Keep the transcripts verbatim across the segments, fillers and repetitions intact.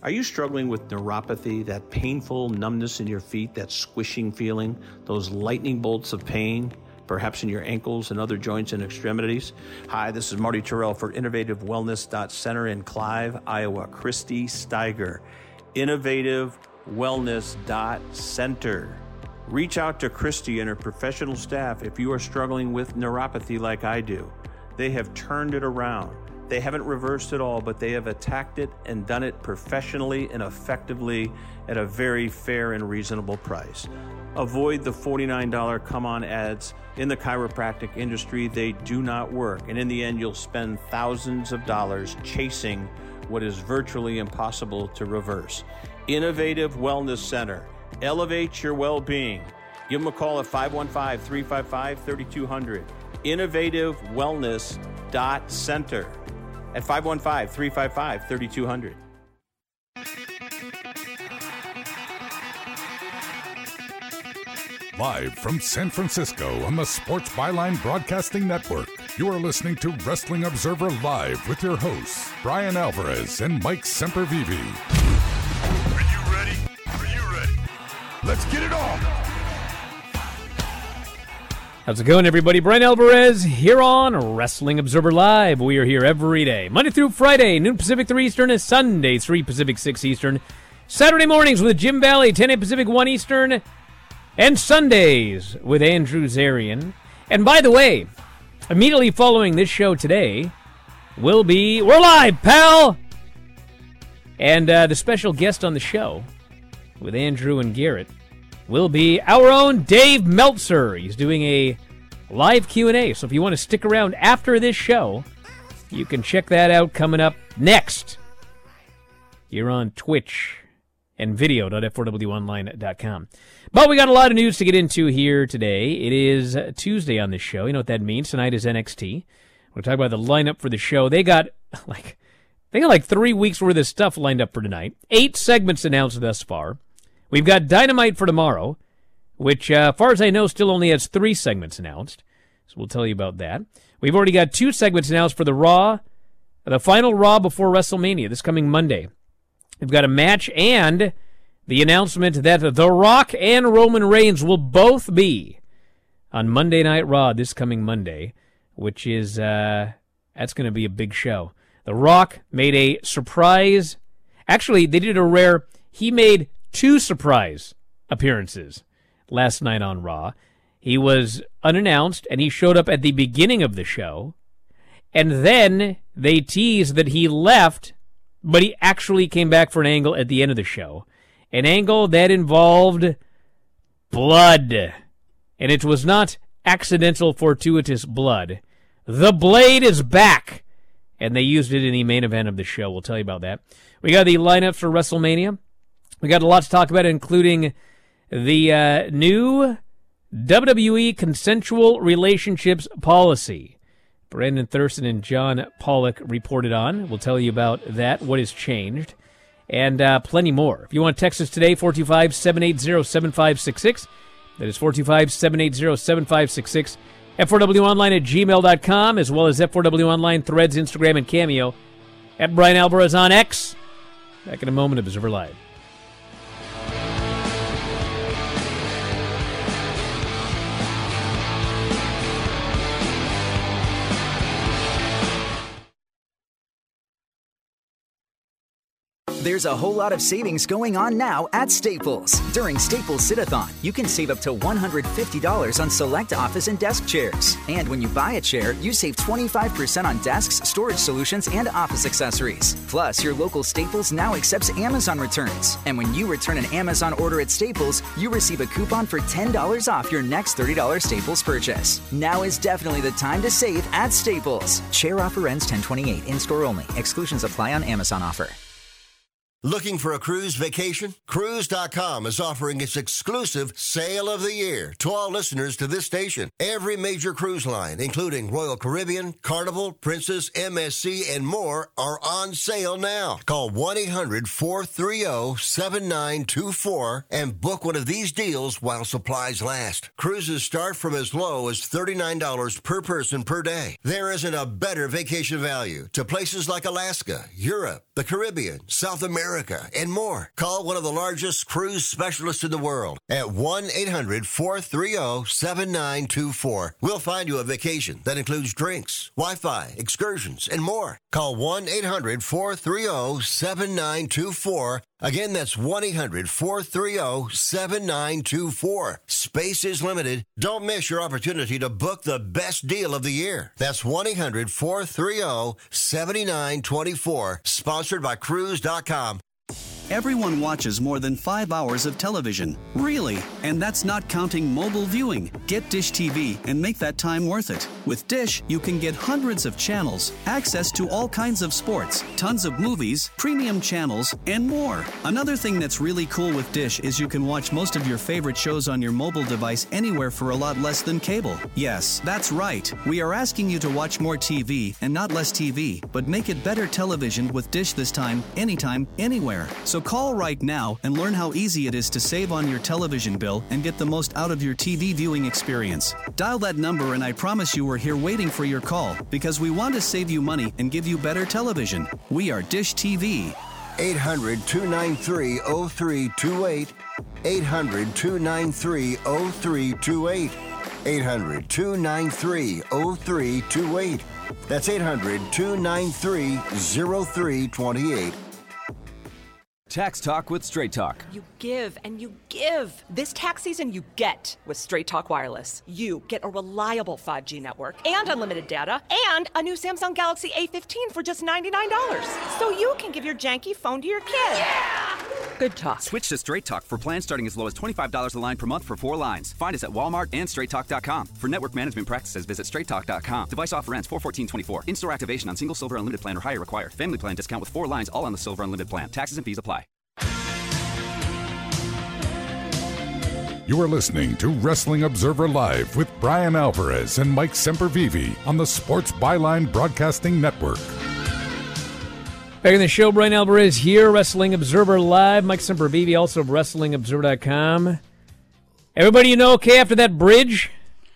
Are you struggling with neuropathy, that painful numbness in your feet, that squishing feeling, those lightning bolts of pain, perhaps in your ankles and other joints and extremities? Hi, this is Marty Terrell for Innovative Wellness Center in Clive, Iowa. Christy Steiger, Innovative Wellness Center. Reach out to Christy and her professional staff if you are struggling with neuropathy like I do. They have turned it around. They haven't reversed it all, but they have attacked it and done it professionally and effectively at a very fair and reasonable price. Avoid the forty-nine dollars come-on ads. In the chiropractic industry, they do not work. And in the end, you'll spend thousands of dollars chasing what is virtually impossible to reverse. Innovative Wellness Center. Elevate your well-being. Give them a call at five one five, three five five, three two zero zero. Innovative Wellness Center at five one five, three five five, three two zero zero. Live from San Francisco on the Sports Byline Broadcasting Network, you are listening to Wrestling Observer Live with your hosts, Brian Alvarez and Mike Sempervive. Are you ready? Are you ready? Let's get it on! How's it going, everybody? Brian Alvarez here on Wrestling Observer Live. We are here every day, Monday through Friday, noon Pacific, three Eastern, and Sunday, three Pacific, six Eastern. Saturday mornings with Jim Valley, ten a.m. Pacific, one Eastern. And Sundays with Andrew Zarian. And by the way, immediately following this show today will be... We're live, pal! And uh, the special guest on the show with Andrew and Garrett will be our own Dave Meltzer. He's doing a live Q and A. So if you want to stick around after this show, you can check that out coming up next. You're on Twitch and video dot f four w online dot com. But we got a lot of news to get into here today. It is Tuesday on this show. You know what that means. Tonight is N X T. We're talking about the lineup for the show. They got like they got like three weeks worth of stuff lined up for tonight. Eight segments announced thus far. We've got Dynamite for tomorrow, which, uh, as far as I know, still only has three segments announced. So we'll tell you about that. We've already got two segments announced for the Raw, the final Raw before WrestleMania, this coming Monday. We've got a match and the announcement that The Rock and Roman Reigns will both be on Monday Night Raw this coming Monday, which is, uh, that's going to be a big show. The Rock made a surprise. Actually, they did a rare, he made two surprise appearances last night on Raw. He was unannounced, and he showed up at the beginning of the show, and then they teased that he left, but he actually came back for an angle at the end of the show. An angle that involved blood. And it was not accidental, fortuitous blood. The Blade is back. And they used it in the main event of the show. We'll tell you about that. We got the lineup for WrestleMania. We got a lot to talk about, including the uh, new W W E consensual relationships policy. Brandon Thurston and John Pollock reported on. We'll tell you about that, what has changed, and uh, plenty more. If you want to text us today, four two five, seven eight zero, seven five six six. That is four two five, seven eight zero, seven five six six. F four W Online at gmail dot com, as well as F four W Online, Threads, Instagram, and Cameo. At Brian Alvarez on X. Back in a moment, Observer Live. There's a whole lot of savings going on now at Staples. During Staples Sit-a-thon, you can save up to one hundred fifty dollars on select office and desk chairs. And when you buy a chair, you save twenty-five percent on desks, storage solutions, and office accessories. Plus, your local Staples now accepts Amazon returns. And when you return an Amazon order at Staples, you receive a coupon for ten dollars off your next thirty dollars Staples purchase. Now is definitely the time to save at Staples. Chair offer ends ten twenty-eight. In-store only. Exclusions apply on Amazon offer. Looking for a cruise vacation? Cruise dot com is offering its exclusive Sale of the Year to all listeners to this station. Every major cruise line, including Royal Caribbean, Carnival, Princess, M S C, and more, are on sale now. Call one eight hundred, four three zero, seven nine two four and book one of these deals while supplies last. Cruises start from as low as thirty-nine dollars per person per day. There isn't a better vacation value to places like Alaska, Europe, the Caribbean, South America, America, and more. Call one of the largest cruise specialists in the world at one eight hundred four three zero seven nine two four. We'll find you a vacation that includes drinks, Wi-Fi, excursions, and more. Call one eight hundred four three zero seven nine two four. Again, that's one eight hundred four three zero seven nine two four. Space is limited. Don't miss your opportunity to book the best deal of the year. That's one eight hundred four three zero seven nine two four. Sponsored by Cruise dot com. Everyone watches more than five hours of television. Really? And that's not counting mobile viewing. Get Dish T V and make that time worth it. With Dish, you can get hundreds of channels, access to all kinds of sports, tons of movies, premium channels, and more. Another thing that's really cool with Dish is you can watch most of your favorite shows on your mobile device anywhere for a lot less than cable. Yes, that's right. We are asking you to watch more T V and not less T V, but make it better television with Dish this time, anytime, anywhere. So call right now and learn how easy it is to save on your television bill and get the most out of your T V viewing experience. Dial that number and I promise you we're here waiting for your call because we want to save you money and give you better television. We are Dish T V. eight hundred two nine three oh three two eight. eight hundred two nine three oh three two eight. eight hundred two nine three oh three two eight. That's eight hundred two nine three oh three two eight. Tax Talk with Straight Talk. You give and you give. This tax season, you get with Straight Talk Wireless. You get a reliable five G network and unlimited data and a new Samsung Galaxy A fifteen for just ninety-nine dollars. So you can give your janky phone to your kid. Yeah! Good talk. Switch to Straight Talk for plans starting as low as twenty-five dollars a line per month for four lines. Find us at Walmart and straight talk dot com. For network management practices, visit straight talk dot com. Device offer ends four fourteen twenty-four. In-store activation on single Silver Unlimited plan or higher required. Family plan discount with four lines all on the Silver Unlimited plan. Taxes and fees apply. You are listening to Wrestling Observer Live with Brian Alvarez and Mike Sempervive on the Sports Byline Broadcasting Network. Back in the show, Brian Alvarez here, Wrestling Observer Live. Mike Sempervive, also of wrestling observer dot com. Everybody you know okay after that bridge?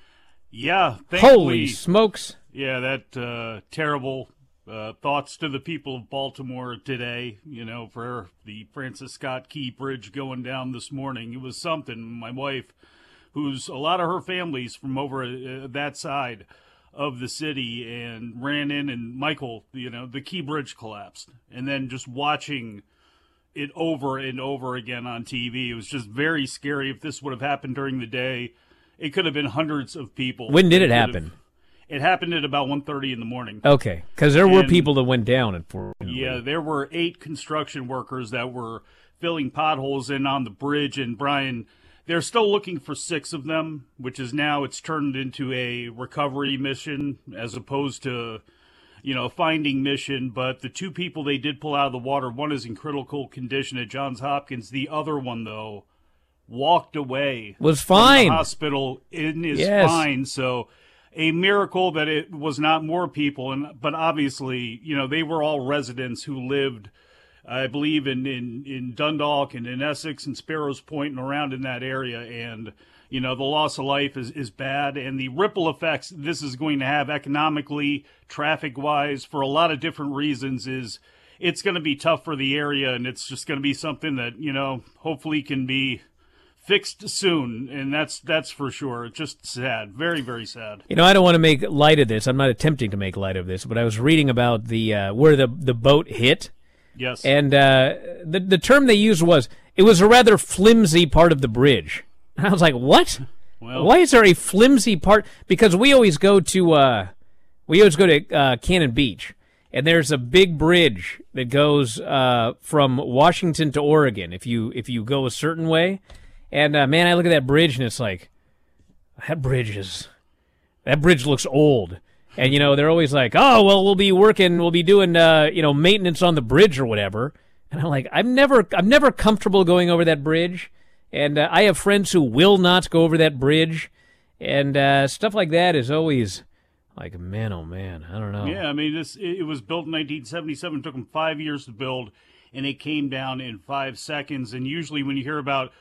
Yeah, thankfully. Holy smokes. Yeah, that uh, terrible uh, thoughts to the people of Baltimore today, you know, for the Francis Scott Key Bridge going down this morning. It was something. My wife, who's a lot of her family's from over uh, that side of the city, and ran in, and Michael, you know, the Key Bridge collapsed. And then just watching it over and over again on T V, it was just very scary. If this would have happened during the day, it could have been hundreds of people. When did it happen? It happened at about one thirty in the morning. Okay, because there were and, people that went down. At four. Yeah, there were eight construction workers that were filling potholes in on the bridge, and Brian, they're still looking for six of them, which is now it's turned into a recovery mission as opposed to, you know, finding mission. But the two people they did pull out of the water, one is in critical condition at Johns Hopkins. The other one, though, walked away. Was fine. From the hospital and is yes. fine. So a miracle that it was not more people. And but obviously, you know, they were all residents who lived, I believe, in, in, in Dundalk and in Essex and Sparrows Point and around in that area. And, you know, the loss of life is, is bad. And the ripple effects this is going to have economically, traffic-wise, for a lot of different reasons is it's going to be tough for the area. And it's just going to be something that, you know, hopefully can be fixed soon, and that's that's for sure. It's just sad, very, very sad. You know, I don't want to make light of this. I'm not attempting to make light of this, but I was reading about the uh, where the the boat hit. Yes. And uh, the the term they used was it was a rather flimsy part of the bridge. And I was like, what? Well, why is there a flimsy part? Because we always go to uh, we always go to uh, Cannon Beach, and there's a big bridge that goes uh, from Washington to Oregon. If you if you go a certain way. And, uh, man, I look at that bridge, and it's like, that bridge is, that bridge looks old. And, you know, they're always like, oh, well, we'll be working, we'll be doing, uh, you know, maintenance on the bridge or whatever. And I'm like, I'm never, I'm never comfortable going over that bridge. And uh, I have friends who will not go over that bridge. And uh, stuff like that is always like, man, oh, man, I don't know. Yeah, I mean, this it was built in nineteen seventy-seven. It took them five years to build, and it came down in five seconds. And usually when you hear about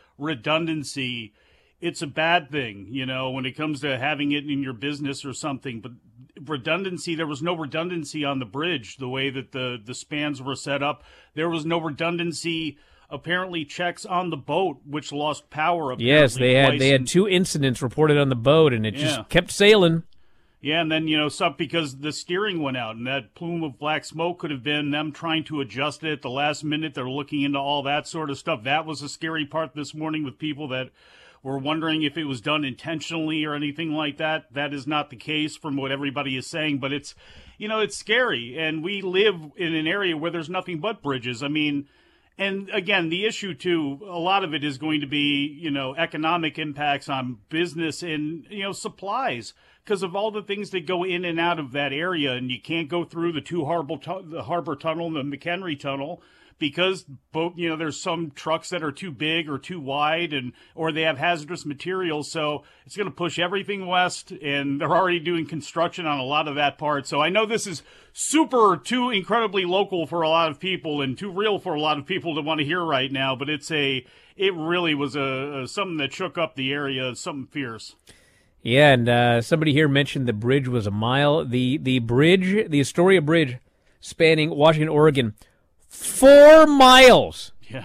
redundancy, it's a bad thing, you know, when it comes to having it in your business or something. But redundancy. There was no redundancy on the bridge, the way that the, the spans were set up. There was no redundancy, apparently, checks on the boat, which lost power. Yes, they had twice. they had two incidents reported on the boat, and it Yeah. just kept sailing. Yeah, and then, you know, some because the steering went out, and that plume of black smoke could have been them trying to adjust it at the last minute. They're looking into all that sort of stuff. That was a scary part this morning with people that were wondering if it was done intentionally or anything like that. That is not the case from what everybody is saying, but it's, you know, it's scary. And we live in an area where there's nothing but bridges. I mean, and again, the issue too, a lot of it is going to be, you know, economic impacts on business and, you know, supplies because of all the things that go in and out of that area. And you can't go through the two harbor, tu- the harbor tunnel and the McHenry tunnel because both, you know, there's some trucks that are too big or too wide and, or they have hazardous materials. So it's going to push everything west, and they're already doing construction on a lot of that part. So I know this is super too incredibly local for a lot of people and too real for a lot of people to want to hear right now, but it's a, it really was a, a something that shook up the area, something fierce. Yeah, and uh, somebody here mentioned the bridge was a mile. The the bridge, the Astoria Bridge, spanning Washington, Oregon, four miles. Yeah.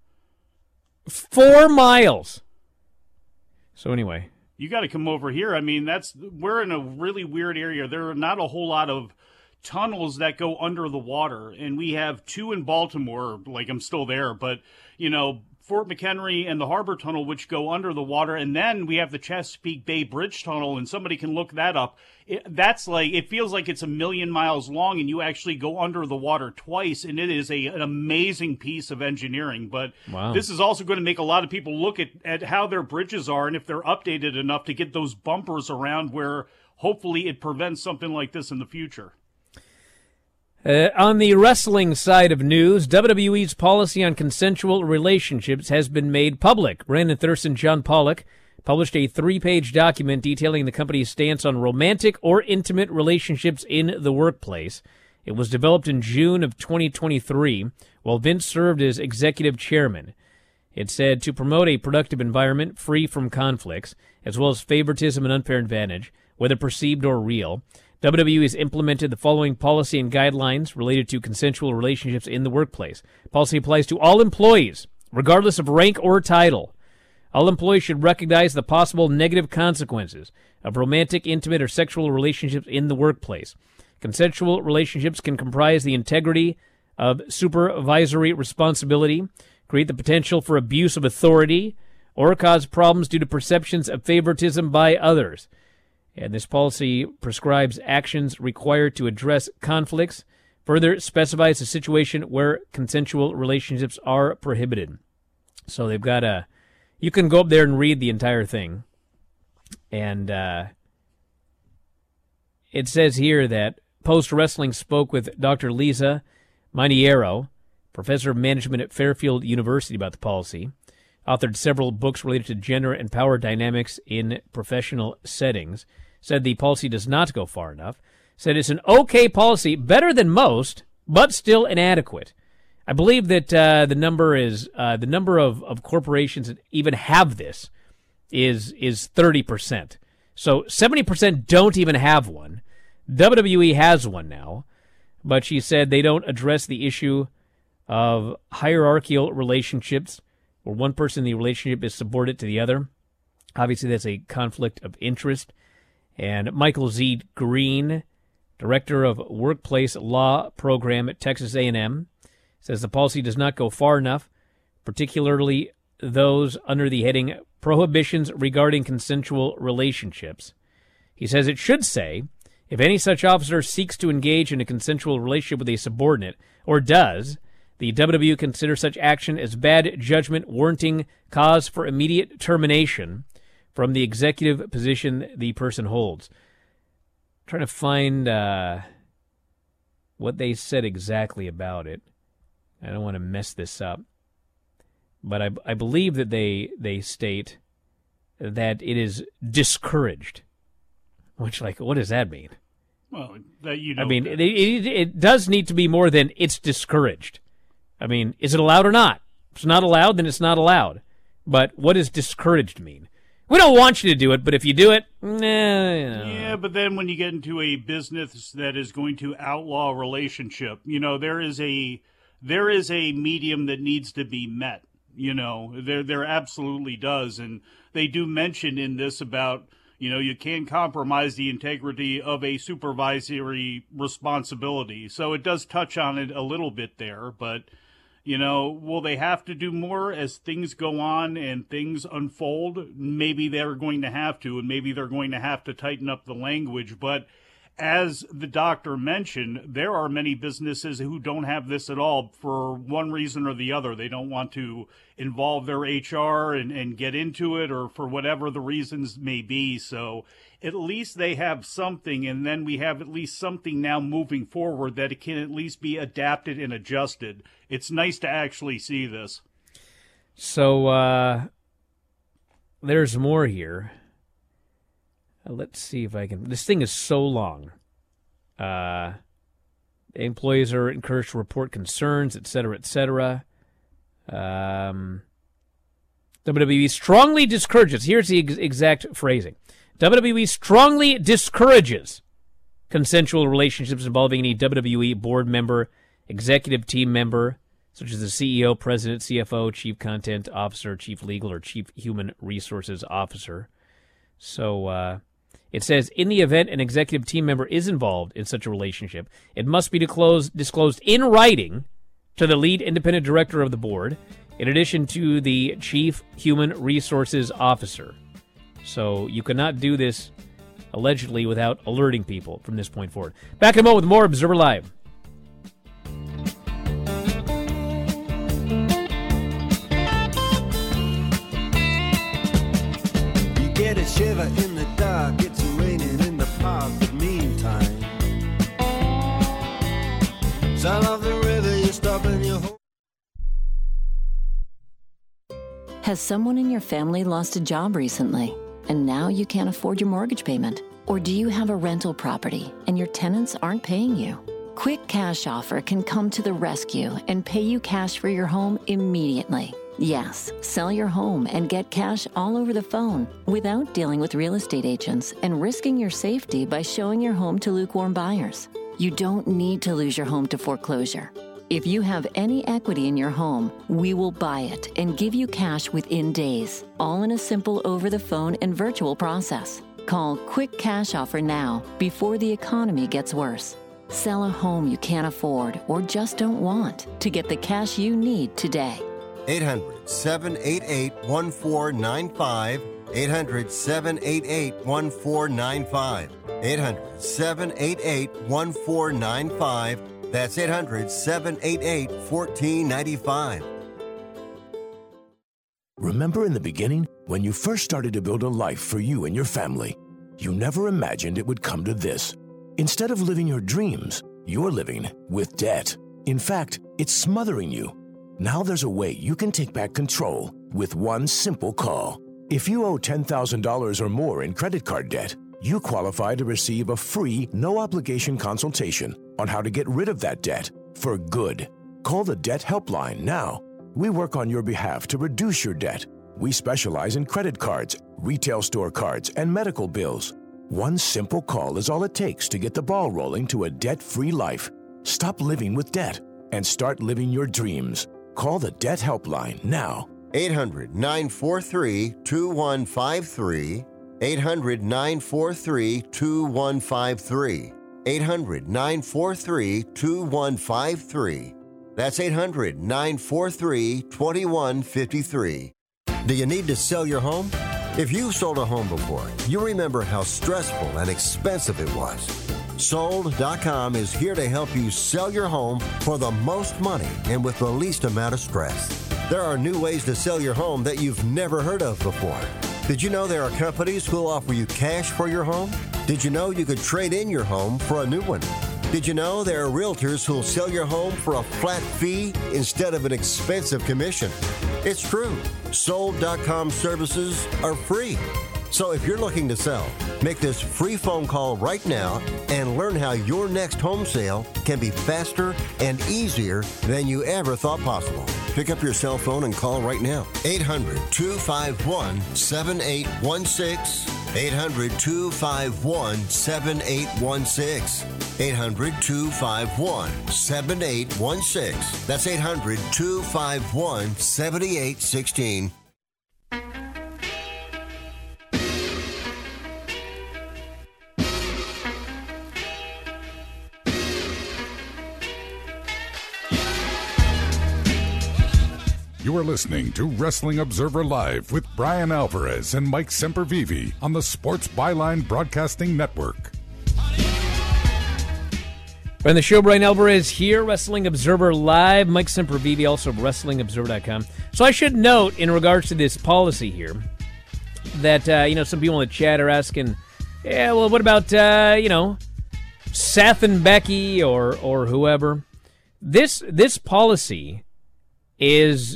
Four miles. So anyway. You got to come over here. I mean, that's we're in a really weird area. There are not a whole lot of tunnels that go under the water, and we have two in Baltimore. Like, I'm still there, but, you know, Fort McHenry and the Harbor Tunnel, which go under the water, and then we have the Chesapeake Bay Bridge Tunnel, and somebody can look that up. It, that's like, it feels like it's a million miles long, and you actually go under the water twice, and it is a, an amazing piece of engineering. But wow. This is also going to make a lot of people look at, at how their bridges are, and if they're updated enough to get those bumpers around where hopefully it prevents something like this in the future. Uh, on the wrestling side of news, W W E's policy on consensual relationships has been made public. Brandon Thurston, John Pollock published a three-page document detailing the company's stance on romantic or intimate relationships in the workplace. It was developed in June of twenty twenty-three, while Vince served as executive chairman. It said to promote a productive environment free from conflicts, as well as favoritism and unfair advantage, whether perceived or real, W W E has implemented the following policy and guidelines related to consensual relationships in the workplace. Policy applies to all employees, regardless of rank or title. All employees should recognize the possible negative consequences of romantic, intimate, or sexual relationships in the workplace. Consensual relationships can comprise the integrity of supervisory responsibility, create the potential for abuse of authority, or cause problems due to perceptions of favoritism by others. And this policy prescribes actions required to address conflicts, further specifies a situation where consensual relationships are prohibited. So they've got a, you can go up there and read the entire thing. And uh, it says here that Post Wrestling spoke with Doctor Lisa Maniero, professor of management at Fairfield University, about the policy, authored several books related to gender and power dynamics in professional settings, said the policy does not go far enough, said it's an okay policy, better than most, but still inadequate. I believe that uh, the number is uh, the number of, of corporations that even have this is is thirty percent. So seventy percent don't even have one. W W E has one now, but she said they don't address the issue of hierarchical relationships where one person in the relationship is subordinate to the other. Obviously, that's a conflict of interest. And Michael Z. Green, director of Workplace Law Program at Texas A and M, says the policy does not go far enough, particularly those under the heading Prohibitions Regarding Consensual Relationships. He says it should say, if any such officer seeks to engage in a consensual relationship with a subordinate, or does, the W W E consider such action as bad judgment warranting cause for immediate termination from the executive position the person holds. I'm trying to find uh, what they said exactly about it. I don't want to mess this up. But I, I believe that they they state that it is discouraged. Which, like, what does that mean? Well, that you know. I mean, it, it, it does need to be more than it's discouraged. I mean, is it allowed or not? If it's not allowed, then it's not allowed. But what does discouraged mean? We don't want you to do it, but if you do it, nah, you know. Yeah, but then when you get into a business that is going to outlaw a relationship, you know, there is a there is a medium that needs to be met. You know, there there absolutely does, and they do mention in this about, you know, you can't compromise the integrity of a supervisory responsibility. So it does touch on it a little bit there, but. You know, will they have to do more as things go on and things unfold? Maybe they're going to have to, and maybe they're going to have to tighten up the language. But as the doctor mentioned, there are many businesses who don't have this at all for one reason or the other. They don't want to involve their H R and, and get into it, or for whatever the reasons may be. So at least they have something, and then we have at least something now moving forward that it can at least be adapted and adjusted. It's nice to actually see this. So uh, there's more here. Uh, let's see if I can. This thing is so long. Uh, employees are encouraged to report concerns, et cetera, et cetera. Um, W W E strongly discourages. Here's the ex- exact phrasing. W W E strongly discourages consensual relationships involving any W W E board member, executive team member, such as the C E O, president, C F O, chief content officer, chief legal, or chief human resources officer. So uh, it says, in the event an executive team member is involved in such a relationship, it must be disclosed, disclosed in writing to the lead independent director of the board, in addition to the chief human resources officer. So you cannot do this, allegedly, without alerting people from this point forward. Back in a moment with more Observer Live. You get a shiver in the dark, it's raining in the park, but meantime, sound of the river, you're stopping your home. Has someone in your family lost a job recently, and now you can't afford your mortgage payment? Or do you have a rental property and your tenants aren't paying you? Quick Cash Offer can come to the rescue and pay you cash for your home immediately. Yes, sell your home and get cash all over the phone without dealing with real estate agents and risking your safety by showing your home to lukewarm buyers. You don't need to lose your home to foreclosure. If you have any equity in your home, we will buy it and give you cash within days, all in a simple over-the-phone and virtual process. Call Quick Cash Offer now before the economy gets worse. Sell a home you can't afford or just don't want to get the cash you need today. eight hundred, seven eight eight, one four nine five. eight hundred, seven eight eight, one four nine five. eight hundred, seven eight eight, one four nine five. That's eight hundred, seven eight eight, one four nine five. Remember in the beginning, when you first started to build a life for you and your family, you never imagined it would come to this. Instead of living your dreams, you're living with debt. In fact, it's smothering you. Now there's a way you can take back control with one simple call. If you owe ten thousand dollars or more in credit card debt, you qualify to receive a free, no-obligation consultation on how to get rid of that debt for good. Call the Debt Helpline now. We work on your behalf to reduce your debt. We specialize in credit cards, retail store cards, and medical bills. One simple call is all it takes to get the ball rolling to a debt-free life. Stop living with debt and start living your dreams. Call the Debt Helpline now. eight hundred, nine four three, two one five three. eight hundred, nine four three, two one five three. eight hundred, nine four three, two one five three. That's eight hundred, nine four three, two one five three. Do you need to sell your home? If you've sold a home before, you remember how stressful and expensive it was. Sold dot com is here to help you sell your home for the most money and with the least amount of stress. There are new ways to sell your home that you've never heard of before. Did you know there are companies who'll offer you cash for your home? Did you know you could trade in your home for a new one? Did you know there are realtors who'll sell your home for a flat fee instead of an expensive commission? It's true. Sold dot com services are free. So if you're looking to sell, make this free phone call right now and learn how your next home sale can be faster and easier than you ever thought possible. Pick up your cell phone and call right now. eight hundred, two five one, seven eight one six. eight hundred, two five one, seven eight one six. eight hundred, two five one, seven eight one six. That's eight hundred, two five one, seven eight one six. You are listening to Wrestling Observer Live with Brian Alvarez and Mike Sempervive on the Sports Byline Broadcasting Network. On the show, Brian Alvarez here, Wrestling Observer Live. Mike Sempervive, also of Wrestling Observer dot com. So I should note, in regards to this policy here, that, uh, you know, some people in the chat are asking, yeah, well, what about, uh, you know, Seth and Becky or or whoever? This this policy is...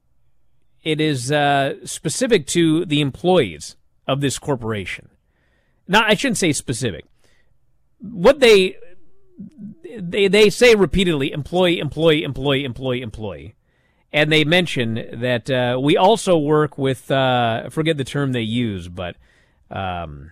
It is uh, specific to the employees of this corporation. Now, I shouldn't say specific. What they they they say repeatedly, employee, employee, employee, employee, employee. And they mention that uh, we also work with, uh, I forget the term they use, but, um,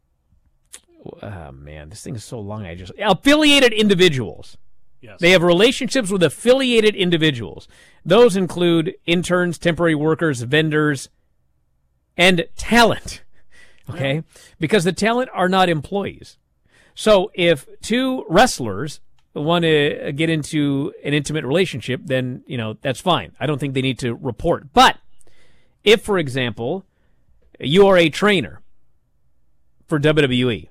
oh, man, this thing is so long. I just, affiliated individuals. Yes. They have relationships with affiliated individuals. Those include interns, temporary workers, vendors, and talent. Okay? Yeah. Because the talent are not employees. So if two wrestlers want to get into an intimate relationship, then, you know, that's fine. I don't think they need to report. But if, for example, you are a trainer for W W E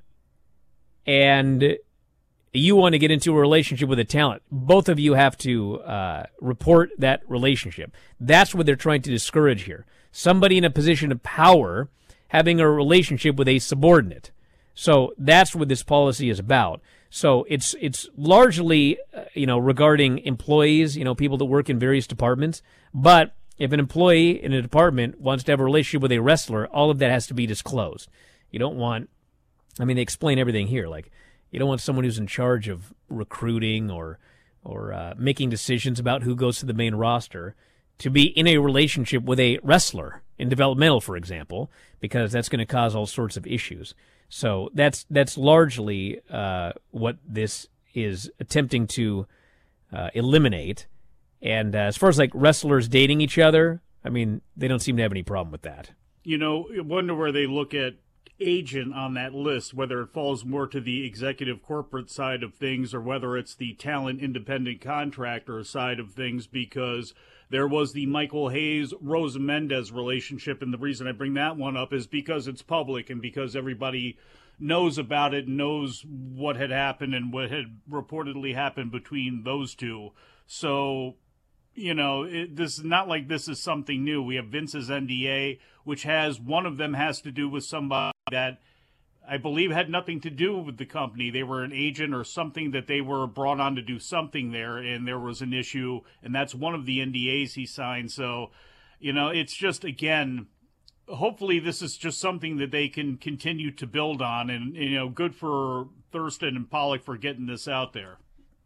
and you want to get into a relationship with a talent, both of you have to uh, report that relationship. That's what they're trying to discourage here. Somebody in a position of power having a relationship with a subordinate. So that's what this policy is about. So it's it's largely, uh, you know, regarding employees, you know, people that work in various departments. But if an employee in a department wants to have a relationship with a wrestler, all of that has to be disclosed. You don't want, I mean, they explain everything here, like, you don't want someone who's in charge of recruiting or or uh, making decisions about who goes to the main roster to be in a relationship with a wrestler in developmental, for example, because that's going to cause all sorts of issues. So that's that's largely uh, what this is attempting to uh, eliminate. And uh, as far as like wrestlers dating each other, I mean, they don't seem to have any problem with that. You know, I wonder where they look at agent on that list, whether it falls more to the executive corporate side of things or whether it's the talent independent contractor side of things, because there was the Michael Hayes Rosa Mendez relationship, and the reason I bring that one up is because it's public and because everybody knows about it, knows what had happened and what had reportedly happened between those two. So, you know, it, this is not like this is something new. We have Vince's N D A, which has, one of them has to do with somebody that I believe had nothing to do with the company. They were an agent or something that they were brought on to do something there, and there was an issue, and that's one of the N D As he signed. So, you know, it's just, again, hopefully this is just something that they can continue to build on, and, you know, good for Thurston and Pollock for getting this out there.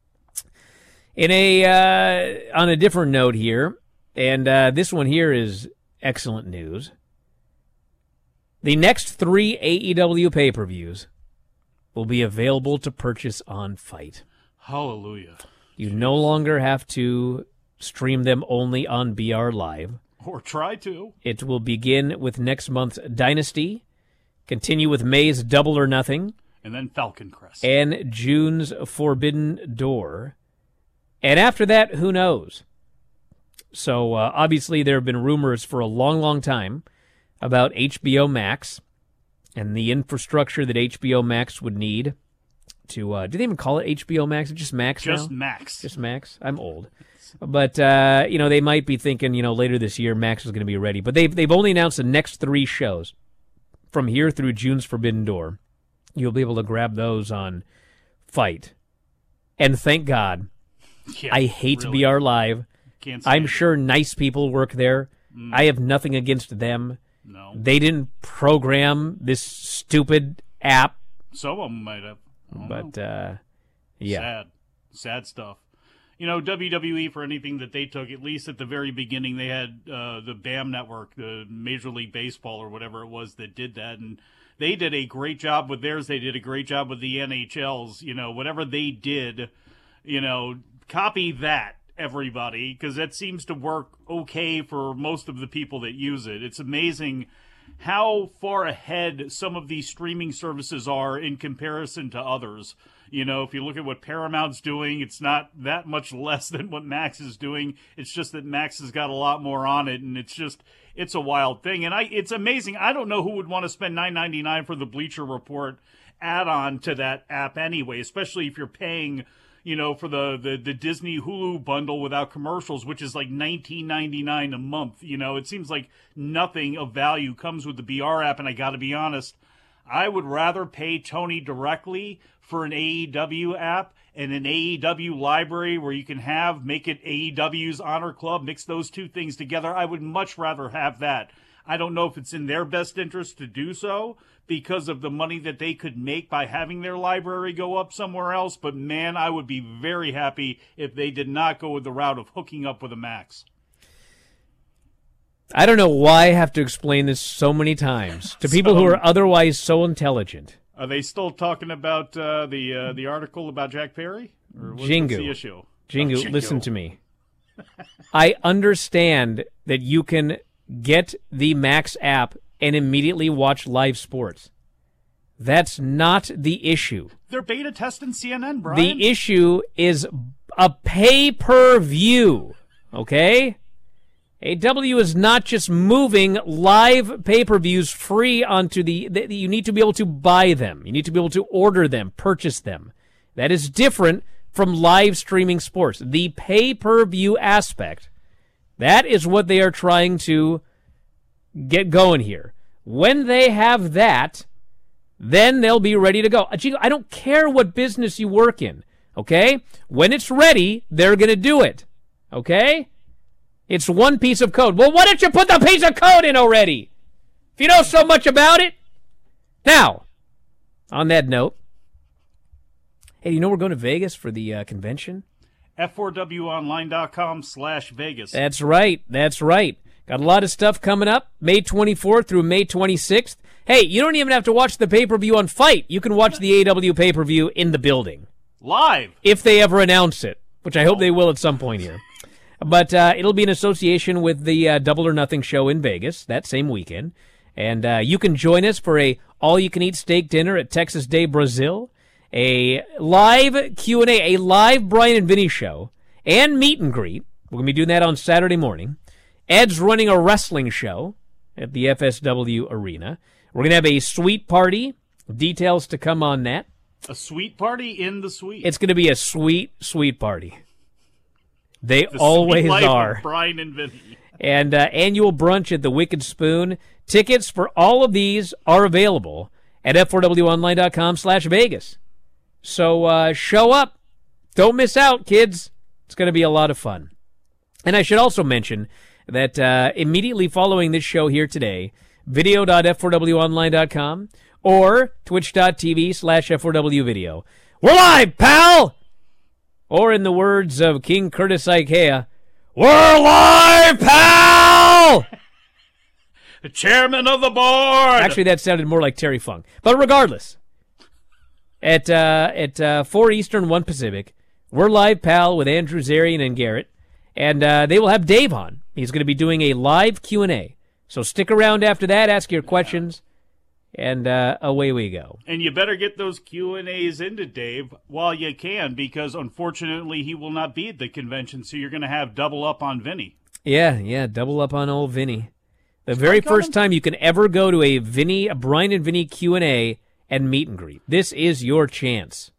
In a uh, on a different note here, and uh, this one here is excellent news. The next three A E W pay-per-views will be available to purchase on Fight. Hallelujah. You no longer have to stream them only on B R Live. Or try to. It will begin with next month's Dynasty, continue with May's Double or Nothing, and then Falcon Crest, and June's Forbidden Door. And after that, who knows? So, uh, obviously, there have been rumors for a long, long time about H B O Max and the infrastructure that H B O Max would need to, uh, do they even call it H B O Max? It's just Max now? Just Max. Just Max? I'm old. But, uh, you know, they might be thinking, you know, later this year, Max is going to be ready. But they've, they've only announced the next three shows from here through June's Forbidden Door. You'll be able to grab those on Fight. And thank God. Yeah, I hate really. B R Live. Can't I'm sure nice people work there. Mm. I have nothing against them. No. They didn't program this stupid app. Some of them might have. But, uh, yeah. Sad. Sad stuff. You know, W W E, for anything that they took, at least at the very beginning, they had uh, the B A M network, the Major League Baseball or whatever it was that did that. And they did a great job with theirs. They did a great job with the N H Ls. You know, whatever they did, you know, copy that, everybody, because that seems to work okay for most of the people that use it. It's amazing how far ahead some of these streaming services are in comparison to others. You know, if you look at what Paramount's doing, it's not that much less than what Max is doing. It's just that Max has got a lot more on it, and it's just, it's a wild thing. And I, it's amazing. I don't know who would want to spend nine ninety-nine for the Bleacher Report add-on to that app anyway, especially if you're paying, you know, for the, the, the Disney Hulu bundle without commercials, which is like nineteen ninety-nine a month. You know, it seems like nothing of value comes with the B R app, and I got to be honest, I would rather pay Tony directly for an A E W app and an A E W library where you can have, make it A E W's Honor Club, mix those two things together. I would much rather have that. I don't know if it's in their best interest to do so because of the money that they could make by having their library go up somewhere else, but man, I would be very happy if they did not go with the route of hooking up with a Max. I don't know why I have to explain this so many times to people so, who are otherwise so intelligent. Are they still talking about uh, the uh, the article about Jack Perry? Or what's, Jingu. what's the issue? Jingu, oh, Jingu, listen to me. I understand that you can get the Max app and immediately watch live sports. That's not the issue. They're beta testing C N N, Brian. The issue is a pay-per-view, okay? A W is not just moving live pay-per-views free onto the, the... You need to be able to buy them. You need to be able to order them, purchase them. That is different from live streaming sports. The pay-per-view aspect, that is what they are trying to get going here. When they have that, then they'll be ready to go. I don't care what business you work in, okay? When it's ready, they're going to do it, okay? It's one piece of code. Well, why don't you put the piece of code in already? If you know so much about it. Now, on that note, hey, you know we're going to Vegas for the uh, convention? F four W online dot com slash Vegas. That's right. That's right. Got a lot of stuff coming up, May twenty-fourth through May twenty-sixth. Hey, you don't even have to watch the pay-per-view on Fight. You can watch the A E W pay-per-view in the building. Live. If they ever announce it, which I hope they will at some point here. But uh, it'll be in association with the uh, Double or Nothing show in Vegas that same weekend. And uh, you can join us for a all-you-can-eat steak dinner at Texas Day Brazil, a live Q and A, a live Brian and Vinny show, and meet and greet. We're going to be doing that on Saturday morning. Ed's running a wrestling show at the F S W Arena. We're going to have a suite party. Details to come on that. A suite party in the suite. It's going to be a sweet, sweet party. They the always life are. Of Brian and Vinny. And uh, annual brunch at the Wicked Spoon. Tickets for all of these are available at F four W online dot com slash Vegas. So uh, show up. Don't miss out, kids. It's going to be a lot of fun. And I should also mention that uh, immediately following this show here today, video dot F four W online dot com or twitch dot T V slash F four W video. We're live, pal! Or in the words of King Curtis Ikea, we're live, pal! The chairman of the board! Actually, that sounded more like Terry Funk. But regardless, at uh, at uh, four Eastern, one Pacific, we're live, pal, with Andrew Zarian and Garrett. And uh, they will have Dave on. He's going to be doing a live Q and A. So stick around after that, ask your questions, and uh, away we go. And you better get those Q and A's into Dave while you can, because unfortunately he will not be at the convention, so you're going to have double up on Vinny. Yeah, yeah, double up on old Vinny. The very first time you can ever go to a Vinny, a Brian and Vinny Q and A and meet and greet. This is your chance.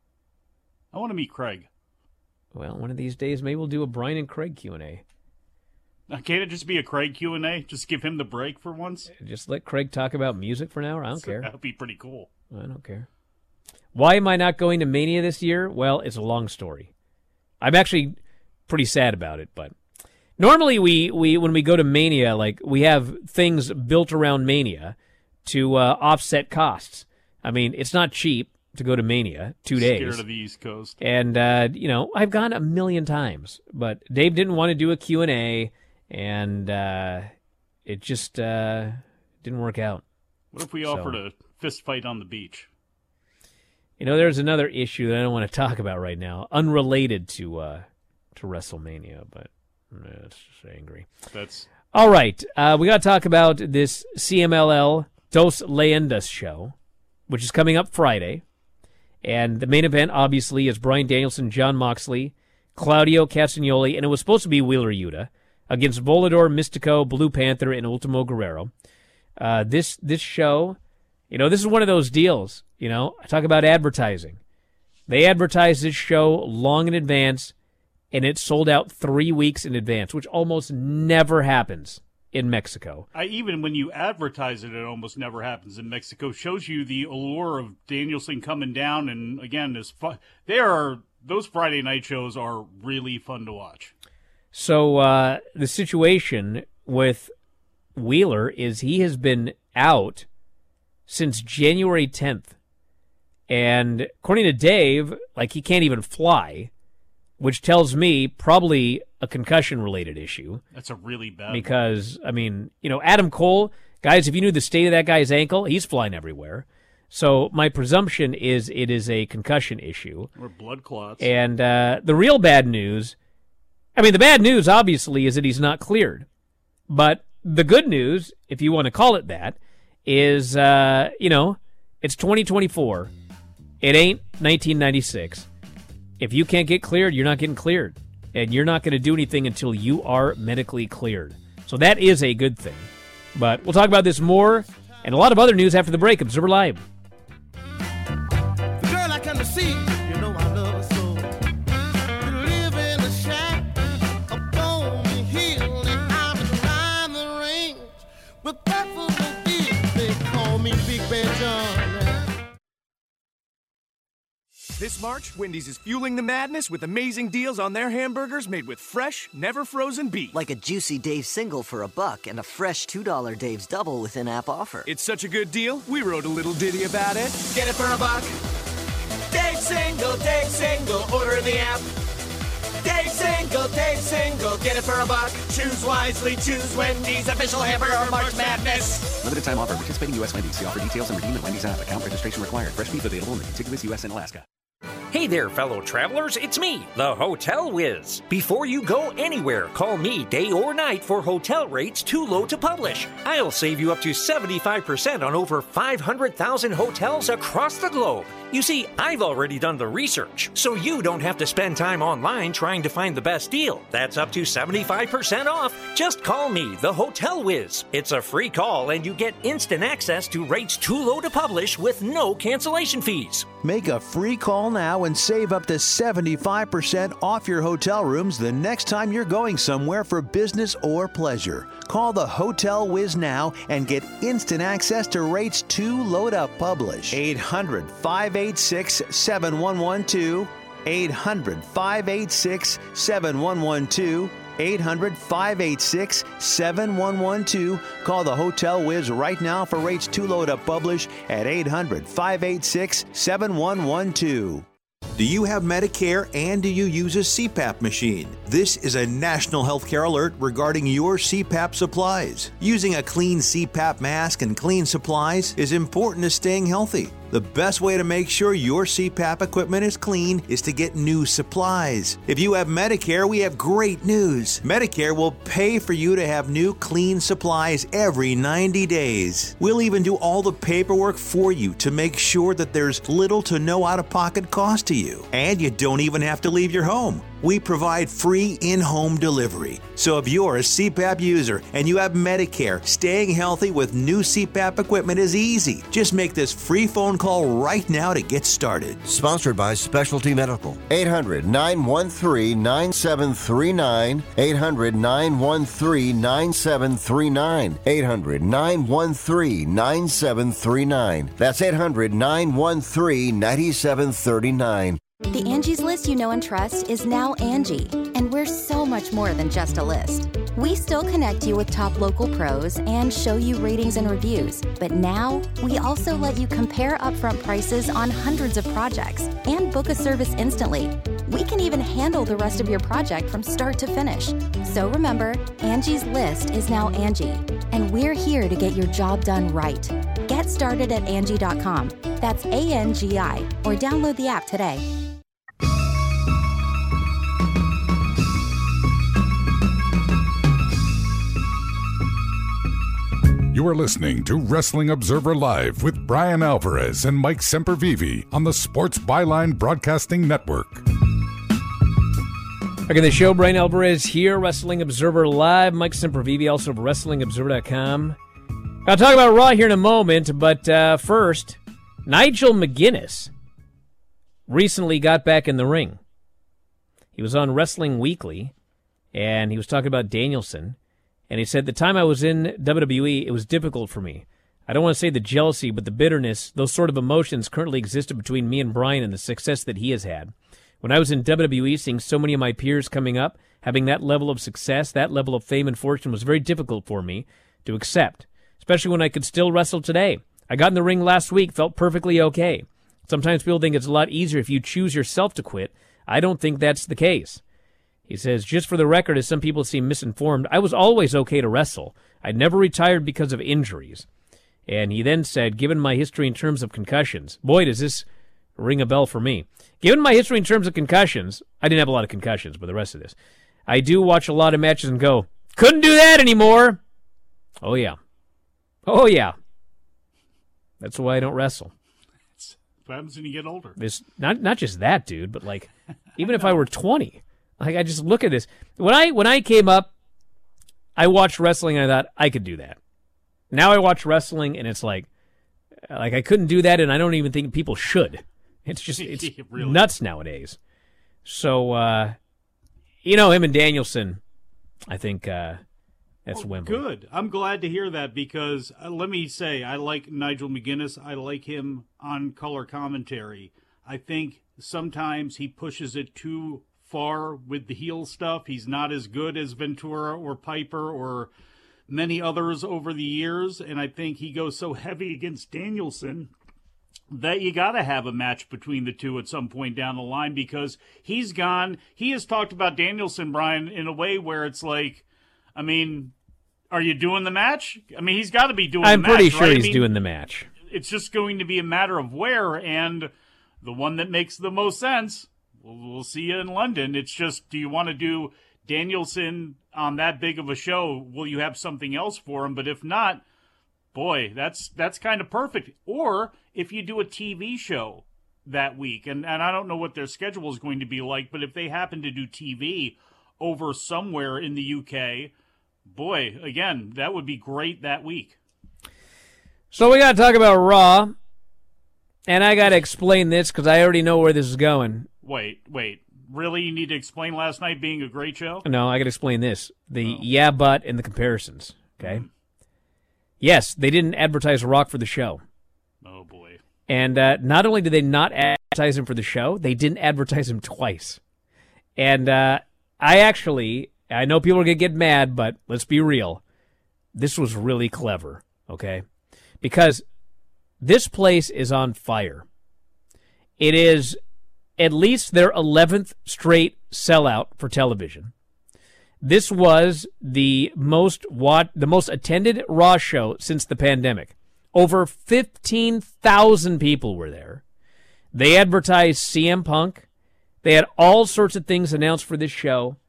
I want to meet Craig. Well, one of these days, maybe we'll do a Brian and Craig Q and A. Now, can't it just be a Craig Q and A? Just give him the break for once? Just let Craig talk about music for an hour? I don't care. That would be pretty cool. I don't care. Why am I not going to Mania this year? Well, it's a long story. I'm actually pretty sad about it, but Normally, we, we when we go to Mania, like we have things built around Mania to uh, offset costs. I mean, it's not cheap to go to Mania, two days. Scared of the East Coast. And, uh, you know, I've gone a million times, but Dave didn't want to do a Q and A, and uh, it just uh, didn't work out. What if we So- offered a fist fight on the beach? You know, there's another issue that I don't want to talk about right now, unrelated to uh, to WrestleMania, but uh, it's just angry. That's All right, uh, we got to talk about this C M L L Dos Leyendas show, which is coming up Friday. And the main event, obviously, is Bryan Danielson, Jon Moxley, Claudio Castagnoli, and it was supposed to be Wheeler Yuta against Volador, Mystico, Blue Panther, and Ultimo Guerrero. Uh, this this show, you know, this is one of those deals. You know, I talk about advertising. They advertised this show long in advance, and it sold out three weeks in advance, which almost never happens in Mexico. I, even when you advertise it, it almost never happens in Mexico. Shows you the allure of Danielson coming down, and again, this fu- they are those Friday night shows are really fun to watch. So uh, the situation with Wheeler is he has been out since January tenth. And according to Dave, like he can't even fly, which tells me probably a concussion-related issue. That's a really bad Because, I mean, you know, Adam Cole, guys, if you knew the state of that guy's ankle, he's flying everywhere. So my presumption is it is a concussion issue. Or blood clots. And uh, the real bad news, I mean, the bad news, obviously, is that he's not cleared. But the good news, if you want to call it that, is, uh, you know, it's twenty twenty-four. It ain't nineteen ninety-six. If you can't get cleared, you're not getting cleared. And you're not going to do anything until you are medically cleared. So that is a good thing. But we'll talk about this more and a lot of other news after the break. Observer Live. The girl I come to see, you know I love her so. You live in a shack, up on the hill, and I'm behind the range. With Buffalo Bill, they call me Big Bad John. This March, Wendy's is fueling the madness with amazing deals on their hamburgers made with fresh, never frozen beef. Like a juicy Dave's single for a buck and a fresh two dollar Dave's double with in-app offer. It's such a good deal, we wrote a little ditty about it. Get it for a buck. Dave single, Dave single, order in the app. Dave single, Dave single, get it for a buck. Choose wisely, choose Wendy's official hamburger March Madness. Limited time offer. Participating U S Wendy's. See offer details and redeem at Wendy's app. Account registration required. Fresh beef available in the contiguous U S and Alaska. Hey there, fellow travelers, it's me, the Hotel Whiz. Before you go anywhere, call me day or night for hotel rates too low to publish. I'll save you up to seventy-five percent on over five hundred thousand hotels across the globe. You see, I've already done the research, so you don't have to spend time online trying to find the best deal. That's up to seventy-five percent off. Just call me, the Hotel Whiz. It's a free call, and you get instant access to rates too low to publish with no cancellation fees. Make a free call now and save up to seventy-five percent off your hotel rooms the next time you're going somewhere for business or pleasure. Call the Hotel Whiz now and get instant access to rates too low to publish. eight hundred, five eight six, seven one one two. eight hundred, five eight six, seven one one two. eight hundred, five eight six, seven one one two. Call the Hotel Whiz right now for rates too low to publish at eight hundred, five eight six, seven one one two. Do you have Medicare and do you use a C PAP machine? This is a national healthcare alert regarding your C PAP supplies. Using a clean C PAP mask and clean supplies is important to staying healthy. The best way to make sure your C PAP equipment is clean is to get new supplies. If you have Medicare, we have great news. Medicare will pay for you to have new clean supplies every ninety days. We'll even do all the paperwork for you to make sure that there's little to no out-of-pocket cost to you. And you don't even have to leave your home. We provide free in-home delivery. So if you're a C PAP user and you have Medicare, staying healthy with new C PAP equipment is easy. Just make this free phone call right now to get started. Sponsored by Specialty Medical. eight hundred, nine one three, nine seven three nine. eight hundred, nine one three, nine seven three nine. eight hundred, nine one three, nine seven three nine. That's eight hundred, nine one three, nine seven three nine. The Angie's List you know and trust is now Angie, and we're we're so much more than just a list. We still connect you with top local pros and show you ratings and reviews, but now we also let you compare upfront prices on hundreds of projects and book a service instantly. We can even handle the rest of your project from start to finish. So remember, Angie's List is now Angie, and we're here to get your job done right. Get started at Angie dot com. That's A N G I, or download the app today. You are listening to Wrestling Observer Live with Brian Alvarez and Mike Sempervive on the Sports Byline Broadcasting Network. Back in the show, Brian Alvarez here, Wrestling Observer Live. Mike Sempervive, also of Wrestling Observer dot com. I'll talk about Raw here in a moment, but uh, first, Nigel McGuinness recently got back in the ring. He was on Wrestling Weekly, and he was talking about Danielson. And he said, the time I was in W W E, it was difficult for me. I don't want to say the jealousy, but the bitterness, those sort of emotions currently existed between me and Brian and the success that he has had. When I was in W W E, seeing so many of my peers coming up, having that level of success, that level of fame and fortune was very difficult for me to accept, especially when I could still wrestle today. I got in the ring last week, felt perfectly okay. Sometimes people think it's a lot easier if you choose yourself to quit. I don't think that's the case. He says, just for the record, as some people seem misinformed, I was always okay to wrestle. I never retired because of injuries. And he then said, given my history in terms of concussions, boy, does this ring a bell for me. Given my history in terms of concussions, I didn't have a lot of concussions, but the rest of this, I do watch a lot of matches and go, couldn't do that anymore. Oh, yeah. Oh, yeah. That's why I don't wrestle. What happens when you get older? It's not, not just that, dude, but like, even if I were twenty... Like, I just look at this. When I when I came up, I watched wrestling and I thought, I could do that. Now I watch wrestling and it's like, like I couldn't do that and I don't even think people should. It's just, it's really nuts nowadays. So, uh, you know, him and Danielson, I think uh, that's oh, Wembley. Good. I'm glad to hear that because, uh, let me say, I like Nigel McGuinness. I like him on color commentary. I think sometimes he pushes it too far with the heel stuff. He's not as good as Ventura or Piper or many others over the years, and I think he goes so heavy against Danielson that you got to have a match between the two at some point down the line because he's gone. He has talked about Danielson, Brian, in a way where it's like, I mean, are you doing the match? I mean, he's got to be doing I'm the match. I'm pretty sure right? he's I mean, doing the match. It's just going to be a matter of where, and the one that makes the most sense, we'll see you in London. It's just, do you want to do Danielson on that big of a show? Will you have something else for him? But if not, boy, that's that's kind of perfect. Or if you do a T V show that week, and, and I don't know what their schedule is going to be like, but if they happen to do T V over somewhere in the U K, boy, again, that would be great that week. So we got to talk about Raw, and I got to explain this because I already know where this is going. Wait, wait. Really? You need to explain last night being a great show? No, I got to explain this. The oh. yeah, but, and the comparisons, okay? Mm. Yes, they didn't advertise Rock for the show. Oh, boy. And uh, not only did they not advertise him for the show, they didn't advertise him twice. And uh, I actually, I know people are going to get mad, but let's be real. This was really clever, okay? Because this place is on fire. It is at least their eleventh straight sellout for television. This was the most wat- the most attended Raw show since the pandemic. Over fifteen thousand people were there. They advertised C M Punk. They had all sorts of things announced for this show.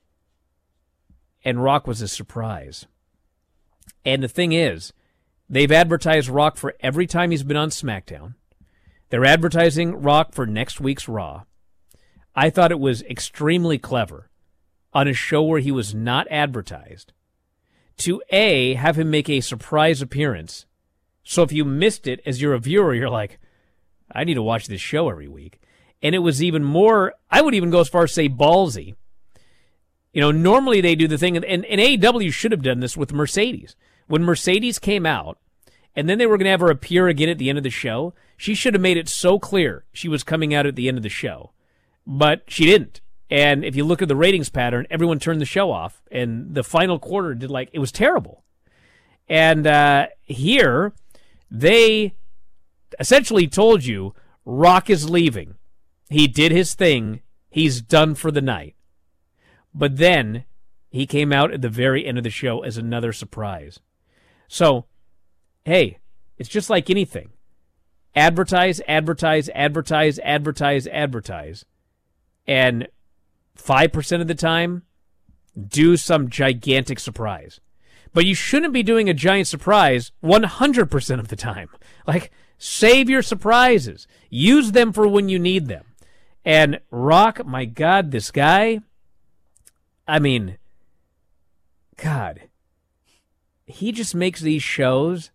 And Rock was a surprise. And the thing is, they've advertised Rock for every time he's been on SmackDown. They're advertising Rock for next week's Raw. I thought it was extremely clever on a show where he was not advertised to A, have him make a surprise appearance. So if you missed it as you're a viewer, you're like, I need to watch this show every week. And it was even more, I would even go as far as say ballsy. You know, normally they do the thing, and, and A E W should have done this with Mercedes. When Mercedes came out, and then they were going to have her appear again at the end of the show, she should have made it so clear she was coming out at the end of the show. But she didn't. And if you look at the ratings pattern, everyone turned the show off. And the final quarter did like, it was terrible. And uh, here, they essentially told you Rock is leaving. He did his thing. He's done for the night. But then he came out at the very end of the show as another surprise. So, hey, it's just like anything. Advertise, advertise, advertise, advertise, advertise. And five percent of the time, do some gigantic surprise. But you shouldn't be doing a giant surprise one hundred percent of the time. Like, save your surprises. Use them for when you need them. And Rock, my God, this guy, I mean, God, he just makes these shows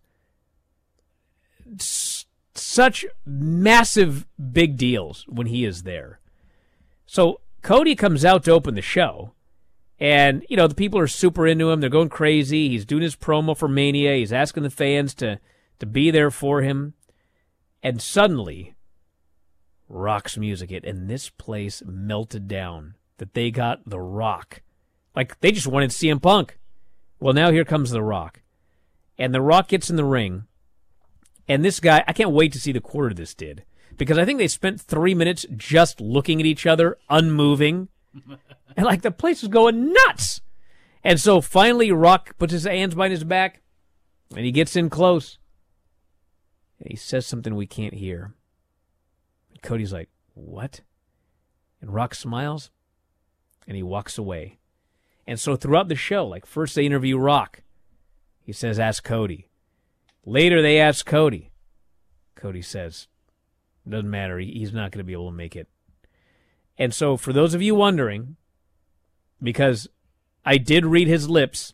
s- such massive big deals when he is there. So Cody comes out to open the show, and, you know, the people are super into him. They're going crazy. He's doing his promo for Mania. He's asking the fans to, to be there for him. And suddenly, Rock's music hit, and this place melted down that they got The Rock. Like, they just wanted C M Punk. Well, now here comes The Rock. And The Rock gets in the ring, and this guy, I can't wait to see the quarter this did, because I think they spent three minutes just looking at each other, unmoving, and, like, the place was going nuts. And so finally Rock puts his hands behind his back, and he gets in close, and he says something we can't hear. And Cody's like, what? And Rock smiles, and he walks away. And so throughout the show, like, first they interview Rock. He says, ask Cody. Later they ask Cody. Cody says, doesn't matter. He's not going to be able to make it. And so for those of you wondering, because I did read his lips,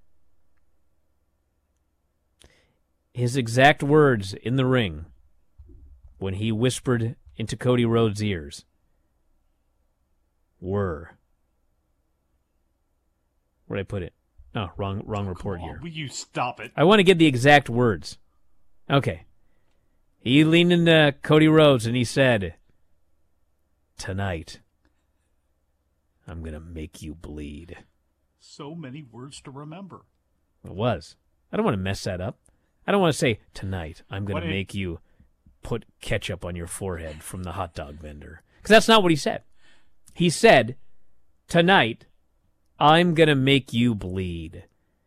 his exact words in the ring when he whispered into Cody Rhodes' ears were... Where'd I put it? Oh, wrong wrong report here. Will you stop it? I want to get the exact words. Okay. He leaned into Cody Rhodes and he said, tonight, I'm going to make you bleed. So many words to remember. It was. I don't want to mess that up. I don't want to say, tonight, I'm going to What make you put ketchup on your forehead from the hot dog vendor. Because that's not what he said. He said, tonight, I'm going to make you bleed.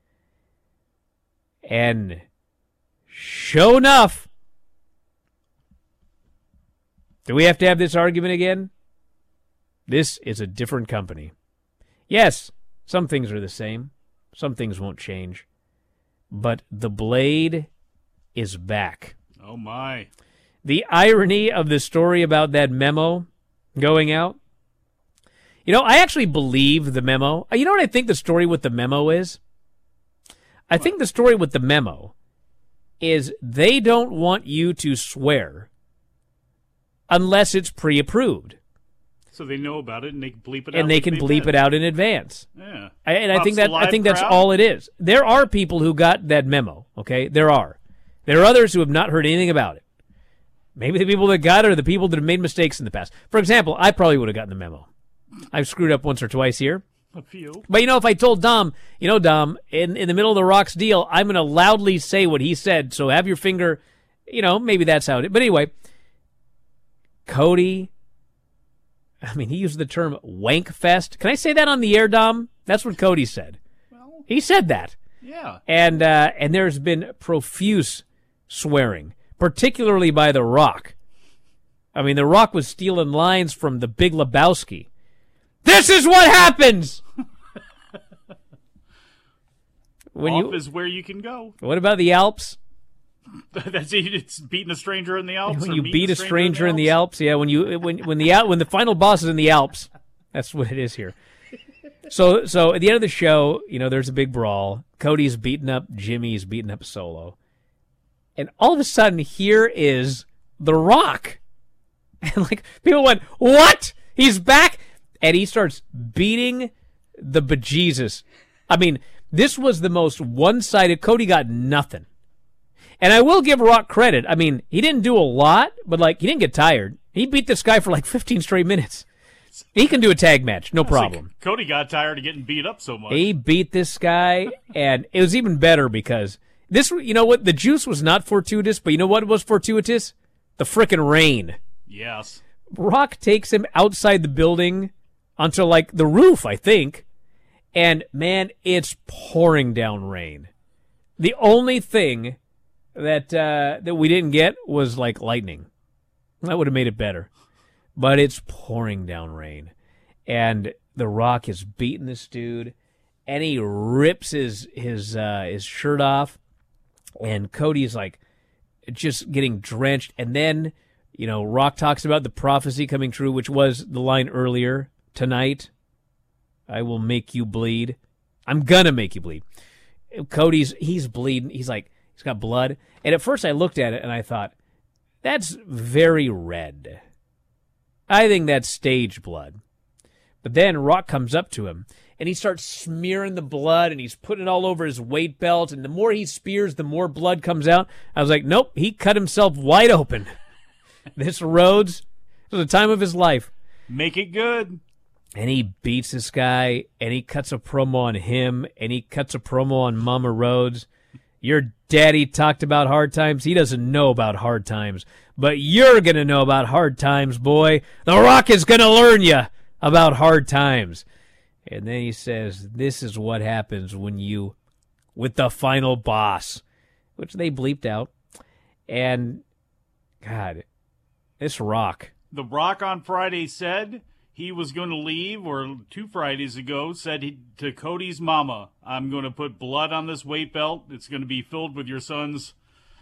And sure enough, do we have to have this argument again? This is a different company. Yes, some things are the same. Some things won't change. But the blade is back. Oh, my. The irony of the story about that memo going out. You know, I actually believe the memo. You know what I think the story with the memo is? I think the story with the memo is they don't want you to swear unless it's pre-approved. So they know about it and they can bleep it out. And they like can they bleep did. it out in advance. Yeah. I, and I Pops think the that I live think that's crowd. all it is. There are people who got that memo, okay? There are. There are others who have not heard anything about it. Maybe the people that got it are the people that have made mistakes in the past. For example, I probably would have gotten the memo. I've screwed up once or twice here. A few. But, you know, if I told Dom, you know, Dom, in, in the middle of the Rock's deal, I'm going to loudly say what he said, so have your finger, you know, maybe that's how it is. But anyway, Cody, I mean, he used the term wank fest. Can I say that on the air, Dom? That's what Cody said. Well, he said that. Yeah. And, uh, and there's been profuse swearing, particularly by The Rock. I mean, The Rock was stealing lines from The Big Lebowski. This is what happens! when Off you, is where you can go. What about the Alps? That's it. It's beating a stranger in the Alps. When or you meeting beat a stranger in the Alps, yeah. When you when when the out when the final boss is in the Alps, that's what it is here. So so at the end of the show, you know, there's a big brawl. Cody's beating up Jimmy's beating up Solo, and all of a sudden, here is The Rock, and like people went, "What? He's back!" And he starts beating the bejesus. I mean, this was the most one-sided. Cody got nothing. And I will give Rock credit. I mean, he didn't do a lot, but, like, he didn't get tired. He beat this guy for, like, fifteen straight minutes. He can do a tag match, no problem. Like Cody got tired of getting beat up so much. He beat this guy, and it was even better because this, you know what, the juice was not fortuitous, but you know what was fortuitous? The frickin' rain. Yes. Rock takes him outside the building onto, like, the roof, I think, and, man, it's pouring down rain. The only thing that uh, that we didn't get was, like, lightning. That would have made it better. But it's pouring down rain. And The Rock is beating this dude, and he rips his his uh, his shirt off, and Cody's like just getting drenched. And then, you know, Rock talks about the prophecy coming true, which was the line earlier, tonight, I will make you bleed. I'm gonna make you bleed. Cody's, he's bleeding. He's like, he's got blood. And at first I looked at it and I thought, that's very red. I think that's stage blood. But then Rock comes up to him, and he starts smearing the blood, and he's putting it all over his weight belt, and the more he spears, the more blood comes out. I was like, nope, he cut himself wide open. This Rhodes was the time of his life. Make it good. And he beats this guy, and he cuts a promo on him, and he cuts a promo on Mama Rhodes. Your daddy talked about hard times. He doesn't know about hard times. But you're going to know about hard times, boy. The Rock is going to learn you about hard times. And then he says, this is what happens when you, with the final boss, which they bleeped out. And, God, this Rock. The Rock on Friday said he was going to leave, or two Fridays ago, said he, to Cody's mama, I'm going to put blood on this weight belt. It's going to be filled with your son's,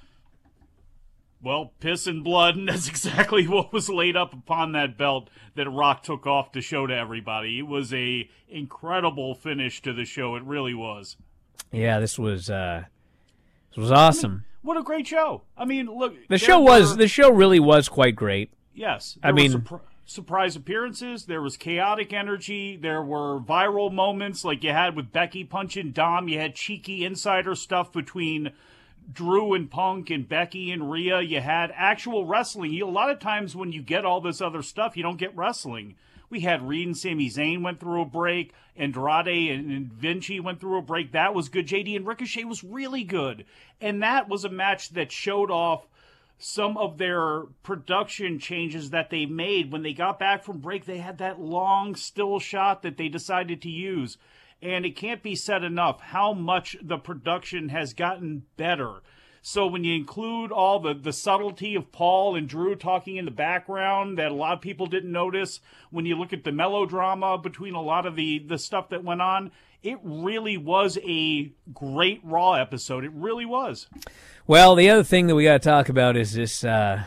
well, piss and blood, and that's exactly what was laid up upon that belt that Rock took off to show to everybody. It was a incredible finish to the show. It really was. Yeah, this was uh, this was awesome. I mean, what a great show! I mean, look, the show was were, the show really was quite great. Yes, I mean, surpri- surprise appearances. There was chaotic energy. There were viral moments like you had with Becky punching Dom. You had cheeky insider stuff between Drew and Punk and Becky and Rhea. You had actual wrestling. You, a lot of times when you get all this other stuff, you don't get wrestling. We had Reed and Sami Zayn went through a break. Andrade and, and Vinci went through a break. That was good. J D and Ricochet was really good. And that was a match that showed off some of their production changes that they made. When they got back from break, they had that long still shot that they decided to use. And it can't be said enough how much the production has gotten better. So when you include all the, the subtlety of Paul and Drew talking in the background that a lot of people didn't notice, when you look at the melodrama between a lot of the, the stuff that went on, it really was a great Raw episode. It really was. Well, the other thing that we got to talk about is this. Uh,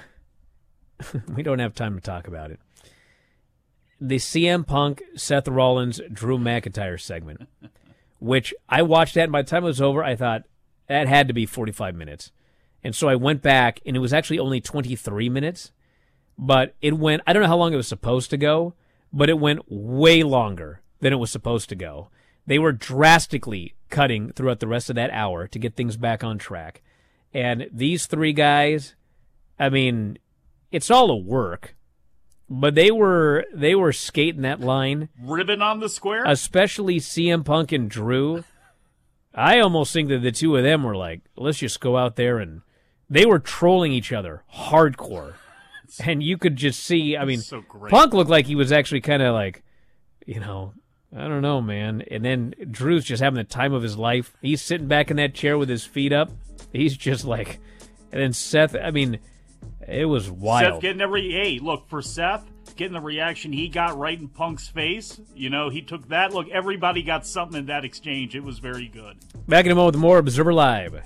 we don't have time to talk about it. The C M Punk, Seth Rollins, Drew McIntyre segment, which I watched that, and by the time it was over, I thought that had to be forty-five minutes. And so I went back, and it was actually only twenty-three minutes, but it went, I don't know how long it was supposed to go, but it went way longer than it was supposed to go. They were drastically cutting throughout the rest of that hour to get things back on track. And these three guys, I mean, it's all a work. But they were they were skating that line. Ribbon on the square? Especially C M Punk and Drew. I almost think that the two of them were like, let's just go out there, and they were trolling each other hardcore. And you could just see, I mean, so great. Punk looked like he was actually kind of like, you know, I don't know, man. And then Drew's just having the time of his life. He's sitting back in that chair with his feet up. He's just like, and then Seth, I mean, it was wild. Seth getting every, hey, look, for Seth, getting the reaction he got right in Punk's face, you know, he took that. Look, everybody got something in that exchange. It was very good. Back in a moment with more Observer Live.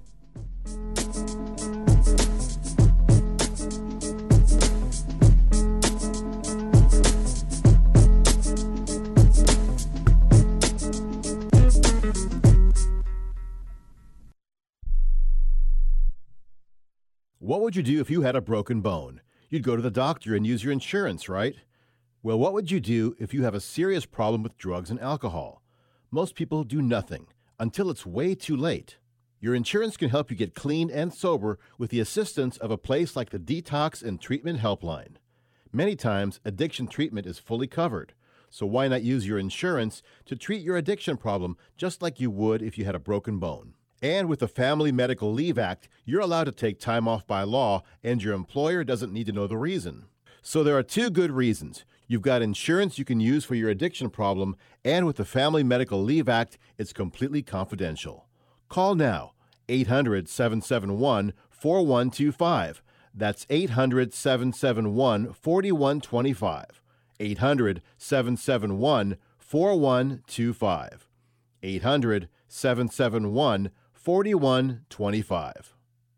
What would you do if you had a broken bone? You'd go to the doctor and use your insurance, right? Well, what would you do if you have a serious problem with drugs and alcohol? Most people do nothing until it's way too late. Your insurance can help you get clean and sober with the assistance of a place like the Detox and Treatment Helpline. Many times, addiction treatment is fully covered. So why not use your insurance to treat your addiction problem just like you would if you had a broken bone? And with the Family Medical Leave Act, you're allowed to take time off by law, and your employer doesn't need to know the reason. So there are two good reasons. You've got insurance you can use for your addiction problem, and with the Family Medical Leave Act, it's completely confidential. Call now, eight hundred, seven seven one, four one two five. That's eight hundred, seven seven one, four one two five. eight hundred, seven seven one, four one two five. eight hundred, seven seven one, four one two five.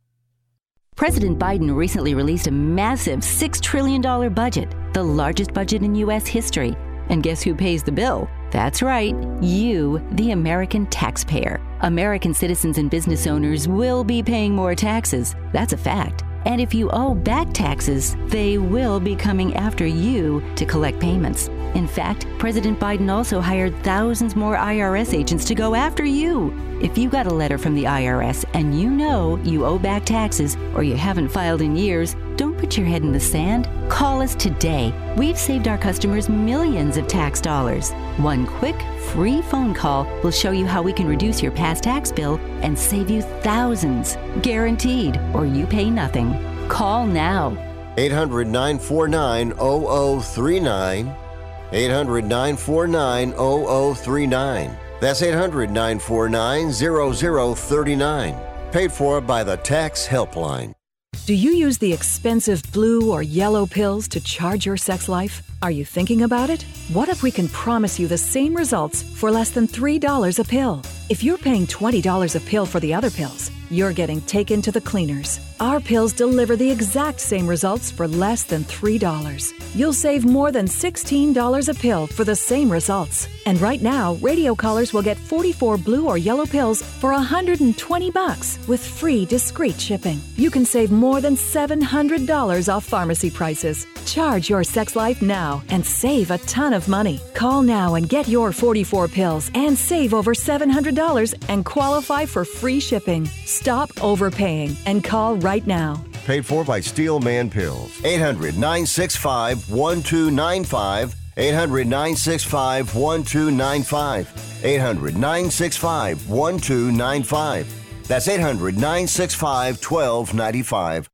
President Biden recently released a massive six trillion dollars budget, the largest budget in U S history. And guess who pays the bill? That's right, you, the American taxpayer. American citizens and business owners will be paying more taxes. That's a fact. And if you owe back taxes, they will be coming after you to collect payments. In fact, President Biden also hired thousands more I R S agents to go after you. If you got a letter from the I R S and you know you owe back taxes or you haven't filed in years, don't put your head in the sand. Call us today. We've saved our customers millions of tax dollars. One quick, free phone call will show you how we can reduce your past tax bill and save you thousands. Guaranteed, or you pay nothing. Call now. eight hundred, nine four nine, zero zero three nine. eight hundred, nine four nine, zero zero three nine. That's eight hundred, nine four nine, zero zero three nine. Paid for by the Tax Helpline. Do you use the expensive blue or yellow pills to charge your sex life? Are you thinking about it? What if we can promise you the same results for less than three dollars a pill? If you're paying twenty dollars a pill for the other pills, you're getting taken to the cleaners. Our pills deliver the exact same results for less than three dollars. You'll save more than sixteen dollars a pill for the same results. And right now, radio callers will get forty-four blue or yellow pills for one hundred twenty bucks with free discreet shipping. You can save more than seven hundred dollars off pharmacy prices. Charge your sex life now and save a ton of money. Call now and get your forty-four pills and save over seven hundred dollars and qualify for free shipping. Stop overpaying and call right now. Paid for by Steelman Pills. eight hundred, nine six five, one two nine five. eight hundred, nine six five, one two nine five. eight hundred, nine six five, one two nine five. That's eight hundred, nine six five, one two nine five.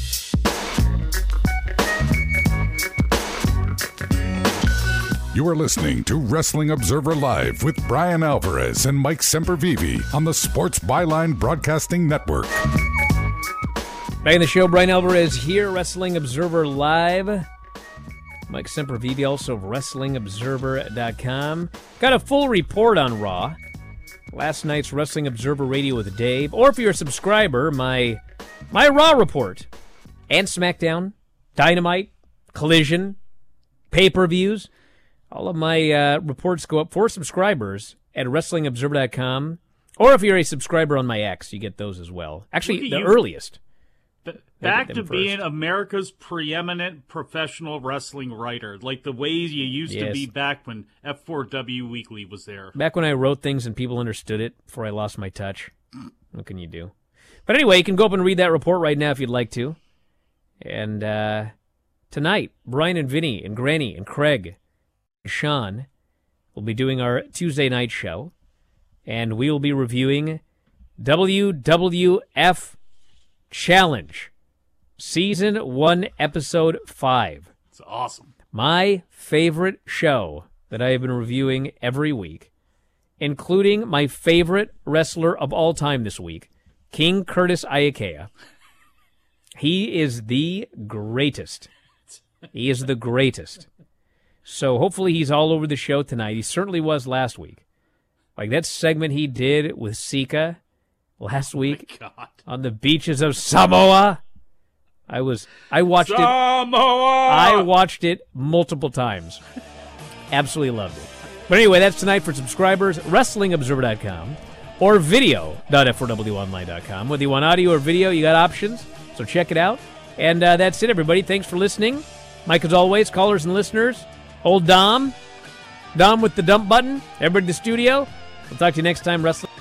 You are listening to Wrestling Observer Live with Brian Alvarez and Mike Sempervive on the Sports Byline Broadcasting Network. Back in the show, Brian Alvarez here, Wrestling Observer Live. Mike Sempervive, also of Wrestling Observer dot com. Got a full report on Raw. Last night's Wrestling Observer Radio with Dave. Or if you're a subscriber, my, my Raw report. And SmackDown, Dynamite, Collision, pay-per-views. All of my uh, reports go up for subscribers at Wrestling Observer dot com. Or if you're a subscriber on my X, you get those as well. Actually, the you. earliest. The, back to first. Being America's preeminent professional wrestling writer, like the ways you used yes. to be back when F four W Weekly was there. Back when I wrote things and people understood it before I lost my touch. What can you do? But anyway, you can go up and read that report right now if you'd like to. And uh, tonight, Brian and Vinny and Granny and Craig Sean will be doing our Tuesday night show, and we will be reviewing W W F Challenge, Season one, Episode five. It's awesome. My favorite show that I have been reviewing every week, including my favorite wrestler of all time this week, King Curtis Iaukea. He is the greatest. He is the greatest. So hopefully he's all over the show tonight. He certainly was last week. Like that segment he did with Sika last week oh on the beaches of Samoa. I was I watched Samoa! it. I watched it multiple times. Absolutely loved it. But anyway, that's tonight for subscribers. Wrestling Observer dot com or video dot f four w online dot com. Whether you want audio or video, you got options. So check it out. And uh, that's it, everybody. Thanks for listening. Mike, as always, callers and listeners. Old Dom. Dom with the dump button. Everybody in the studio. We'll talk to you next time, Wrestling.